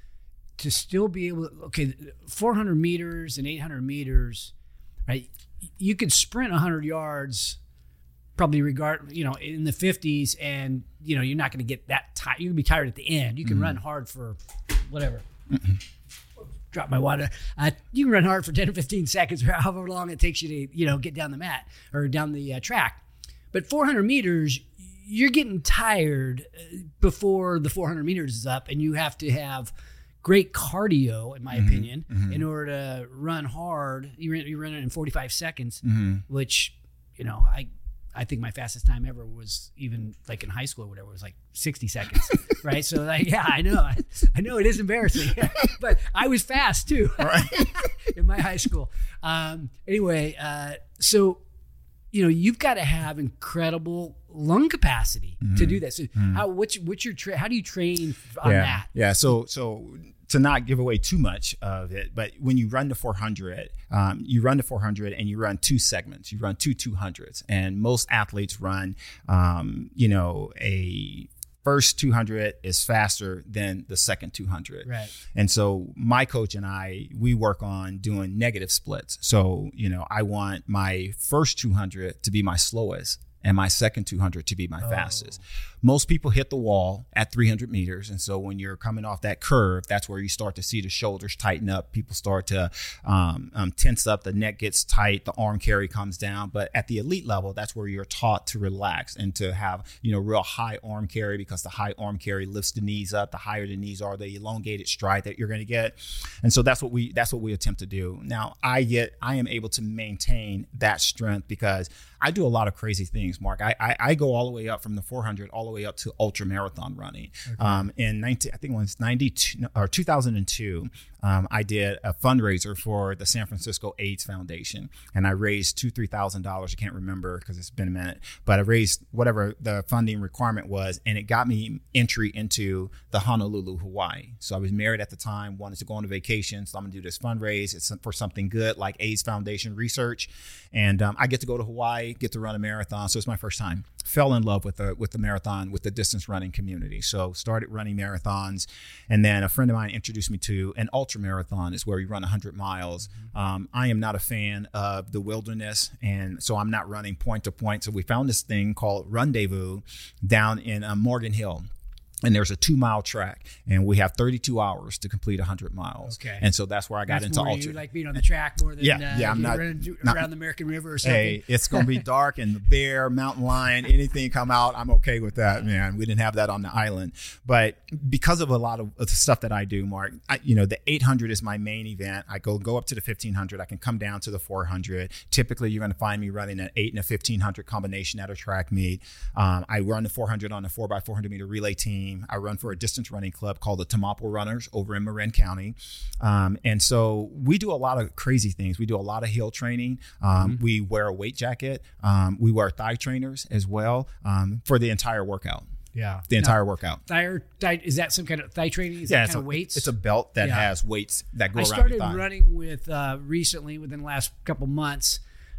to still be able to, okay, four hundred meters and eight hundred meters, right? You could sprint one hundred yards, probably regard, you know, in the fifties, and, you know, you're not going to get that tired. You can be tired at the end. You can mm-hmm. run hard for whatever. Mm-hmm. Drop my water. Uh, you can run hard for ten or fifteen seconds, or however long it takes you to, you know, get down the mat or down the uh, track. But four hundred meters, you're getting tired before the four hundred meters is up, and you have to have great cardio, in my mm-hmm, opinion, mm-hmm. in order to run hard. You run, you run it in forty-five seconds, mm-hmm. which, you know, I I think my fastest time ever was even like in high school or whatever. It was like sixty seconds, right? So, like, yeah, I know. I, I know it is embarrassing, but I was fast too right. in my high school. Um, anyway, uh, so, you know, you've got to have incredible lung capacity mm-hmm. to do that. So mm-hmm. how, what's, what's your, tra- how do you train on yeah. that? Yeah. So, so to not give away too much of it, but when you run the four hundred, um, you run the four hundred and you run two segments, you run two two hundreds, and most athletes run, um, you know, a first two hundred is faster than the second two hundred. Right. And so my coach and I, we work on doing negative splits. So, you know, I want my first two hundred to be my slowest and my second two hundred to be my oh. fastest. Most people hit the wall at three hundred meters. And so when you're coming off that curve, that's where you start to see the shoulders tighten up. People start to um, um, tense up. The neck gets tight. The arm carry comes down. But at the elite level, that's where you're taught to relax and to have, you know, real high arm carry, because the high arm carry lifts the knees up. The higher the knees are, the elongated stride that you're going to get. And so that's what we that's what we attempt to do. Now, I get I am able to maintain that strength because I do a lot of crazy things, Mark. I, I, I go all the way up from the four hundred all the way up to ultra marathon running. Okay. Um, in nineteen, I think it was ninety-two or two thousand two, um, I did a fundraiser for the San Francisco AIDS Foundation, and I raised two, three thousand dollars. I can't remember because it's been a minute, but I raised whatever the funding requirement was, and it got me entry into the Honolulu, Hawaii. So I was married at the time, wanted to go on a vacation, so I'm gonna do this fundraise. It's for something good like AIDS Foundation research, and um, I get to go to Hawaii, get to run a marathon. So it's my first time. Fell in love with the with the marathon, with the distance running community. So started running marathons, and then a friend of mine introduced me to an ultra marathon. Is where you run one hundred miles. Mm-hmm. Um, I am not a fan of the wilderness, and so I'm not running point to point. So we found this thing called Rendezvous down in uh, Morgan Hill. And there's a two mile track, and we have thirty-two hours to complete one hundred miles. Okay. And so that's where I got that's into more ultra. You like being on the track more than yeah, uh, yeah, I'm not, running not around the American River or something. Hey, it's going to be dark, and the bear, mountain lion, anything come out, I'm okay with that, man. We didn't have that on the island. But because of a lot of the stuff that I do, Mark, I, you know, the eight hundred is my main event. I go go up to the fifteen hundred. I can come down to the four hundred. Typically, you're going to find me running an eight and a fifteen hundred combination at a track meet. Um, I run the four hundred on a four by four hundred meter relay team. I run for a distance running club called the Tamapo Runners over in Marin County. Um, and so we do a lot of crazy things. We do a lot of hill training. Um, mm-hmm. We wear a weight jacket. Um, we wear thigh trainers as well um, for the entire workout. Yeah. The entire now, workout. Thigh, thigh, is that some kind of thigh training? Is yeah, that it's kind a, of weights? It's a belt that yeah. has weights that go I around your started thigh. running with uh, recently, within the last couple months,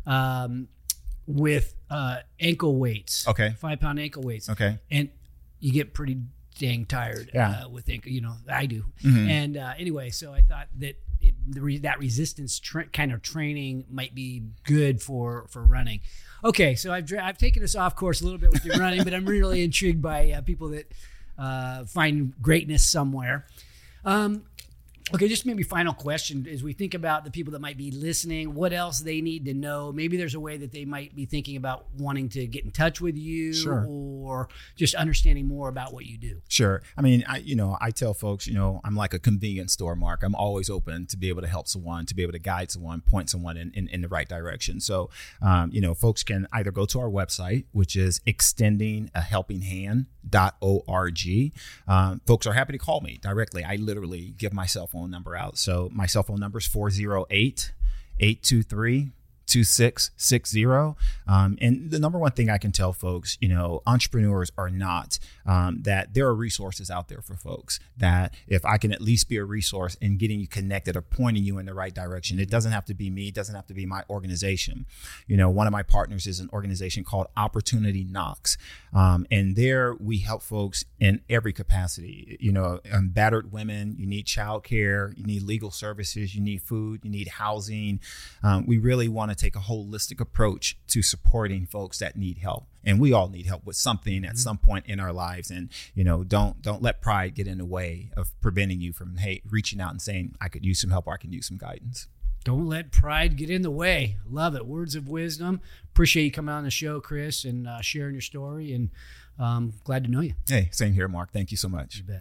um, with uh, ankle weights. Okay. Five pound ankle weights. Okay. And you get pretty dang tired yeah. uh, with ankle, you know, I do. Mm-hmm. And uh, anyway, so I thought that it, the re- that resistance tra- kind of training might be good for, for running. Okay, so I've dra- I've taken us off course a little bit with your running, but I'm really intrigued by uh, people that uh, find greatness somewhere. Um, okay, just maybe final question as we think about the people that might be listening, what else they need to know. Maybe there's a way that they might be thinking about wanting to get in touch with you sure. or just understanding more about what you do. Sure. I mean, I, you know, I tell folks, you know, I'm like a convenience store, Mark. I'm always open to be able to help someone, to be able to guide someone, point someone in, in, in the right direction. So, um, you know, folks can either go to our website, which is extending a helping hand dot org. Um, folks are happy to call me directly. I literally give my cell phone number out. So my cell phone number is four oh eight, eight two three, two six six zero. Um, and the number one thing I can tell folks, you know, entrepreneurs are not, um, that there are resources out there for folks, that if I can at least be a resource in getting you connected or pointing you in the right direction, it doesn't have to be me. It doesn't have to be my organization. You know, one of my partners is an organization called Opportunity Knocks. Um, and there we help folks in every capacity. You know, um, battered women, you need childcare, you need legal services, you need food, you need housing. Um, we really want to take a holistic approach to supporting folks that need help. And we all need help with something at some point in our lives. And, you know, don't don't let pride get in the way of preventing you from, hey, reaching out and saying, I could use some help or I can use some guidance. Don't let pride get in the way. Love it. Words of wisdom. Appreciate you coming on the show, Chris, and uh, sharing your story. And um, glad to know you. Hey, same here, Mark. Thank you so much. You bet.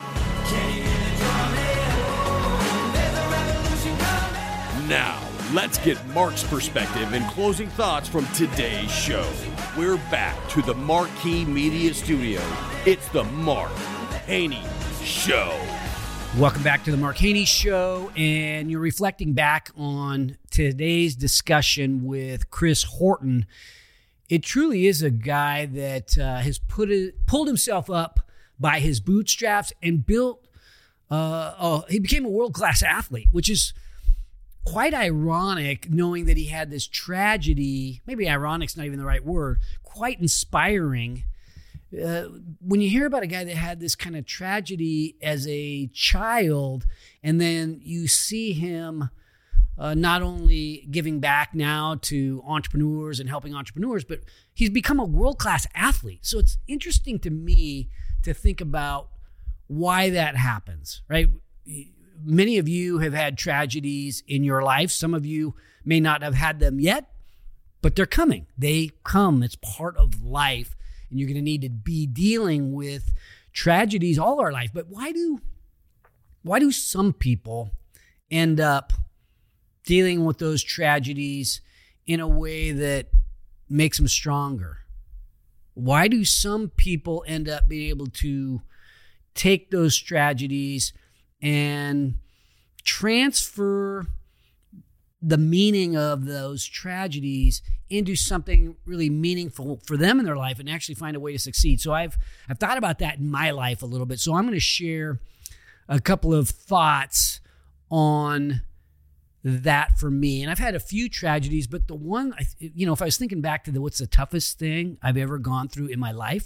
Now, let's get Mark's perspective and closing thoughts from today's show. We're back to the Marquee Media Studio. It's the Mark Haney Show. Welcome back to the Mark Haney Show, and you're reflecting back on today's discussion with Chris Horton. It truly is a guy that uh, has put it, pulled himself up by his bootstraps and built, uh, oh, he became a world-class athlete, which is quite ironic, knowing that he had this tragedy. Maybe ironic's not even the right word. Quite inspiring. Uh, when you hear about a guy that had this kind of tragedy as a child, and then you see him uh, not only giving back now to entrepreneurs and helping entrepreneurs, but he's become a world-class athlete. So it's interesting to me to think about why that happens, right? Many of you have had tragedies in your life. Some of you may not have had them yet, but they're coming. They come. It's part of life, and you're going to need to be dealing with tragedies all our life. But why do why do some people end up dealing with those tragedies in a way that makes them stronger? Why do some people end up being able to take those tragedies and transfer the meaning of those tragedies into something really meaningful for them in their life and actually find a way to succeed? So I've I've thought about that in my life a little bit. So I'm going to share a couple of thoughts on that for me. And I've had a few tragedies, but the one, you know, if I was thinking back to the what's the toughest thing I've ever gone through in my life,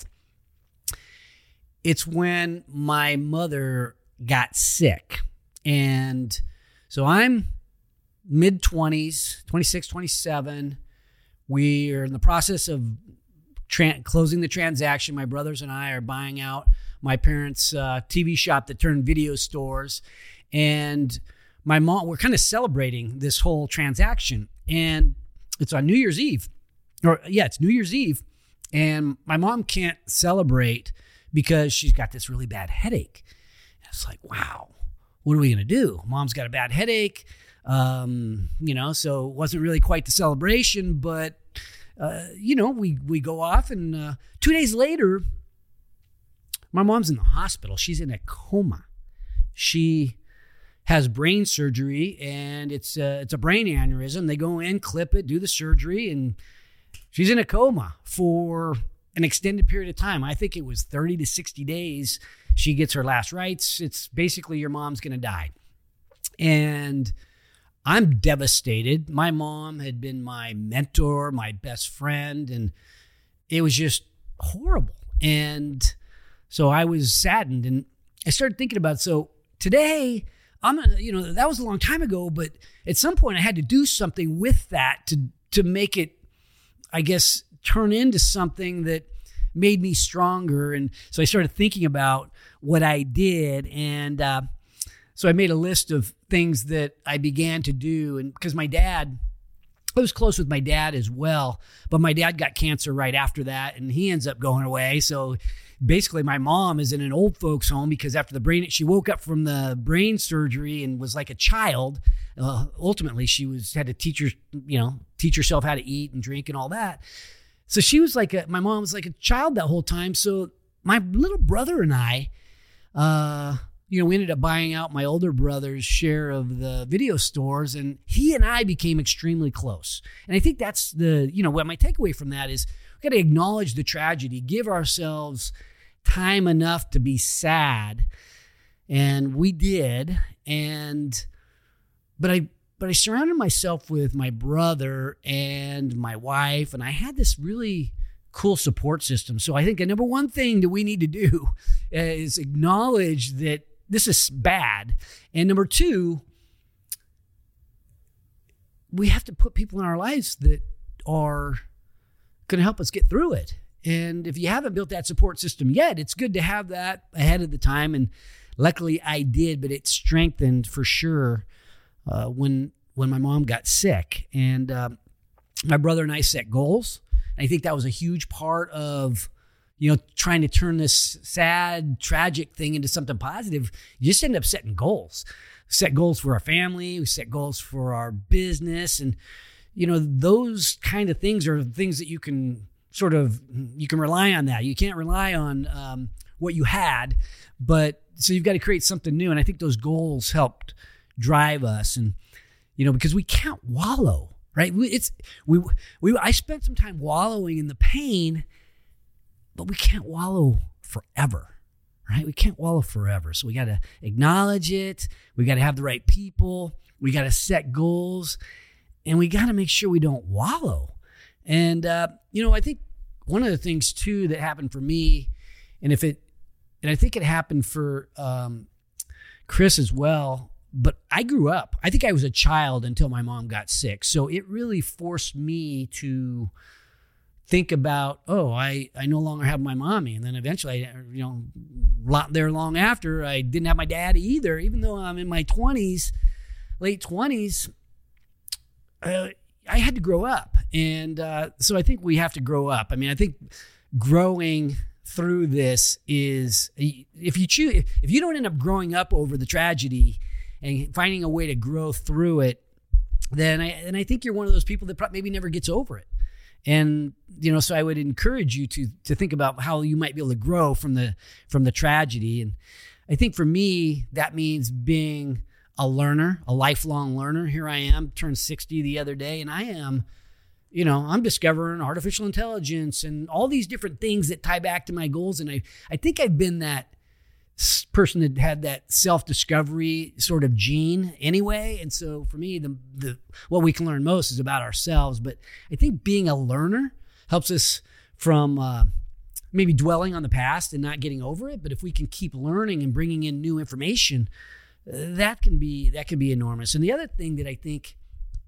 it's when my mother got sick. And so I'm mid-twenties, twenty-six, twenty-seven. We are in the process of tra- closing the transaction. My brothers and I are buying out my parents' uh, T V shop that turned video stores. And my mom, we're kind of celebrating this whole transaction. And it's on New Year's Eve. Or, yeah, it's New Year's Eve. And my mom can't celebrate because she's got this really bad headache. And it's like, wow, what are we going to do? Mom's got a bad headache. Um, you know, so it wasn't really quite the celebration, but, uh, you know, we, we go off, and uh, two days later, my mom's in the hospital. She's in a coma. She has brain surgery, and it's a, it's a brain aneurysm. They go in, clip it, do the surgery, and she's in a coma for an extended period of time. I think it was thirty to sixty days. She gets her last rites. It's basically your mom's going to die. And I'm devastated. My mom had been my mentor, my best friend, and it was just horrible. And so I was saddened, and I started thinking about, so today, I'm a, you know, that was a long time ago, but at some point I had to do something with that to to make it, I guess, turn into something that made me stronger. And so I started thinking about what I did, and uh, so I made a list of things that I began to do. And because my dad, I was close with my dad as well, but my dad got cancer right after that, and he ends up going away. So basically my mom is in an old folks home because after the brain, she woke up from the brain surgery and was like a child. Uh, ultimately, she was had to teach her, you know, teach herself how to eat and drink and all that. So she was like, a, my mom was like a child that whole time. So my little brother and I, uh, you know, we ended up buying out my older brother's share of the video stores, and he and I became extremely close. And I think that's the, you know, what my takeaway from that is we got to acknowledge the tragedy, give ourselves time enough to be sad. And we did. And, but I, but I surrounded myself with my brother and my wife, and I had this really cool support system. So I think the number one thing that we need to do is acknowledge that this is bad. And number two, we have to put people in our lives that are going to help us get through it. And if you haven't built that support system yet, it's good to have that ahead of the time. And luckily I did, but it strengthened for sure uh, when when my mom got sick. And uh, my brother and I set goals. And I think that was a huge part of, you know, trying to turn this sad, tragic thing into something positive. You just end up setting goals. Set goals for our family. We set goals for our business. And, you know, those kind of things are things that you can sort of, you can rely on that. You can't rely on um, what you had, but so you've got to create something new. And I think those goals helped drive us. And, you know, because we can't wallow, right? We, it's, we, we, I spent some time wallowing in the pain, but we can't wallow forever, right? We can't wallow forever. So we got to acknowledge it. We got to have the right people. We got to set goals, and we got to make sure we don't wallow. And, uh, you know, I think one of the things too that happened for me, and if it, and I think it happened for um, Chris as well, but I grew up. I think I was a child until my mom got sick. So it really forced me to think about, oh, I, I no longer have my mommy. And then eventually, you know, lot there long after, I didn't have my daddy either. Even though I'm in my twenties, late twenties, uh, I had to grow up. And uh, so I think we have to grow up. I mean, I think growing through this is, if you choose, if you don't end up growing up over the tragedy and finding a way to grow through it, then I, and I think you're one of those people that probably maybe never gets over it. And, you know, so I would encourage you to to think about how you might be able to grow from the from the tragedy. And I think for me, that means being a learner, a lifelong learner. Here I am, turned sixty the other day, and I am, you know, I'm discovering artificial intelligence and all these different things that tie back to my goals. And I, I think I've been that person that had that self-discovery sort of gene anyway. And so for me, the the what we can learn most is about ourselves. But I think being a learner helps us from uh, maybe dwelling on the past and not getting over it. But if we can keep learning and bringing in new information, uh, that can be that can be enormous. And the other thing that I think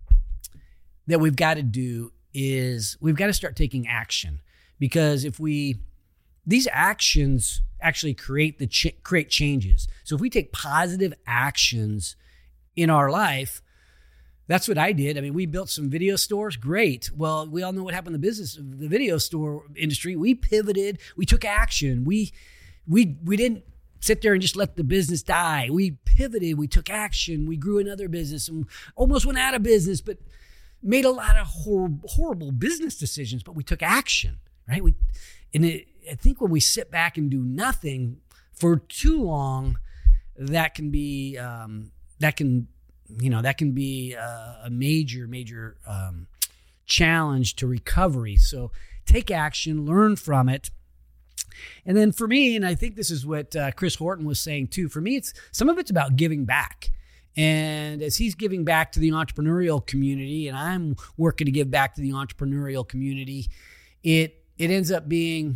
that we've got to do is we've got to start taking action, because if we these actions actually create the ch- create changes. So if we take positive actions in our life, that's what I did. I mean, we built some video stores. Great. Well, we all know what happened in the business, the video store industry. We pivoted. We took action. We we we didn't sit there and just let the business die. We pivoted. We took action. We grew another business and almost went out of business, but made a lot of hor- horrible business decisions. But we took action, right? We and it, I think when we sit back and do nothing for too long, that can be um, that can you know that can be a, a major major um, challenge to recovery. So take action, learn from it, and then for me, and I think this is what uh, Chris Horton was saying too. For me, it's some of it's about giving back. And as he's giving back to the entrepreneurial community, and I'm working to give back to the entrepreneurial community, it it ends up being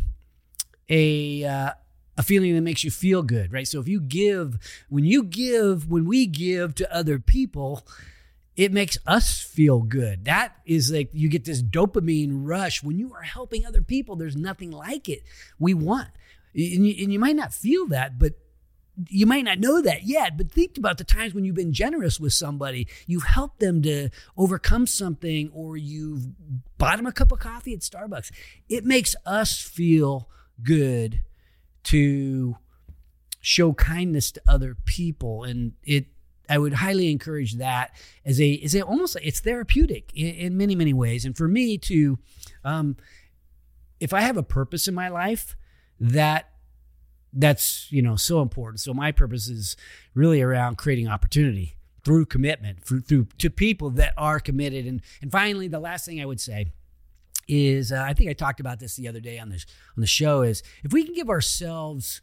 a uh, a feeling that makes you feel good, right? So if you give, when you give, when we give to other people, it makes us feel good. That is like, you get this dopamine rush. When you are helping other people, there's nothing like it. We want, and you, and you might not feel that, but you might not know that yet, but think about the times when you've been generous with somebody. You've helped them to overcome something, or you've bought them a cup of coffee at Starbucks. It makes us feel good to show kindness to other people. And it, I would highly encourage that as a, as a almost like it's therapeutic in, in many, many ways. And for me to, um, if I have a purpose in my life, that that's, you know, so important. So my purpose is really around creating opportunity through commitment, through, through to people that are committed. And and finally, the last thing I would say is, uh, I think I talked about this the other day on the on the show, is if we can give ourselves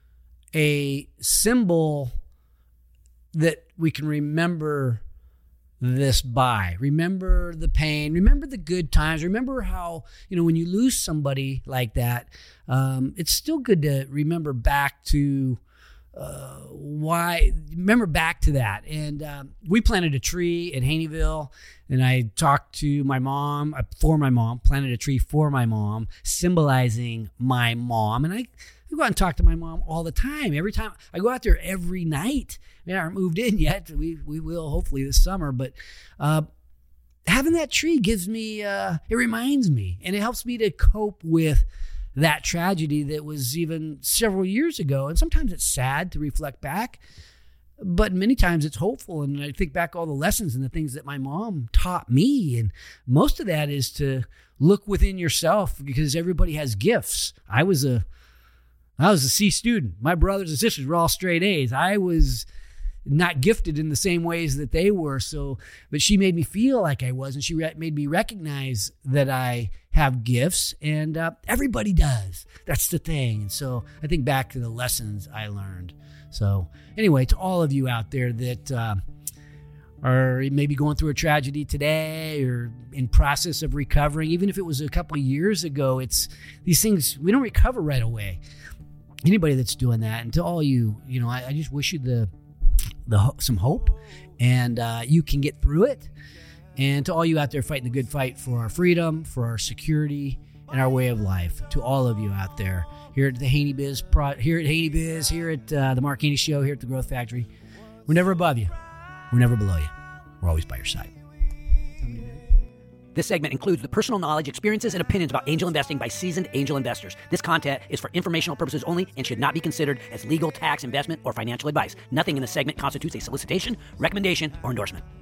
a symbol that we can remember this by, remember the pain, remember the good times, remember how, you know, when you lose somebody like that, um, it's still good to remember back to uh, why, remember back to that. And um, we planted a tree in Haneyville, and I talked to my mom, uh, for my mom, planted a tree for my mom, symbolizing my mom. And I, I go out and talk to my mom all the time. Every time I go out there every night. We haven't moved in yet. We we will hopefully this summer. But uh, having that tree gives me, uh, it reminds me, and it helps me to cope with that tragedy that was even several years ago. And sometimes it's sad to reflect back, but many times it's hopeful. And I think back all the lessons and the things that my mom taught me. And most of that is to look within yourself, because everybody has gifts. I was a I was a C student. My brothers and sisters were all straight A's. I was not gifted in the same ways that they were. So, but she made me feel like I was, and she re- made me recognize that I have gifts, and uh, everybody does. That's the thing. And so I think back to the lessons I learned. So anyway, to all of you out there that uh, are maybe going through a tragedy today or in process of recovering, even if it was a couple of years ago, it's these things, we don't recover right away. Anybody that's doing that, and to all you, you know, I, I just wish you the the some hope, and uh, you can get through it. And to all you out there fighting the good fight for our freedom, for our security, and our way of life, to all of you out there here at the Haney Biz, Pro, here at Haney Biz, here at uh, the Mark Haney Show, here at the Growth Factory, we're never above you, we're never below you, we're always by your side. This segment includes the personal knowledge, experiences, and opinions about angel investing by seasoned angel investors. This content is for informational purposes only and should not be considered as legal, tax, investment, or financial advice. Nothing in this segment constitutes a solicitation, recommendation, or endorsement.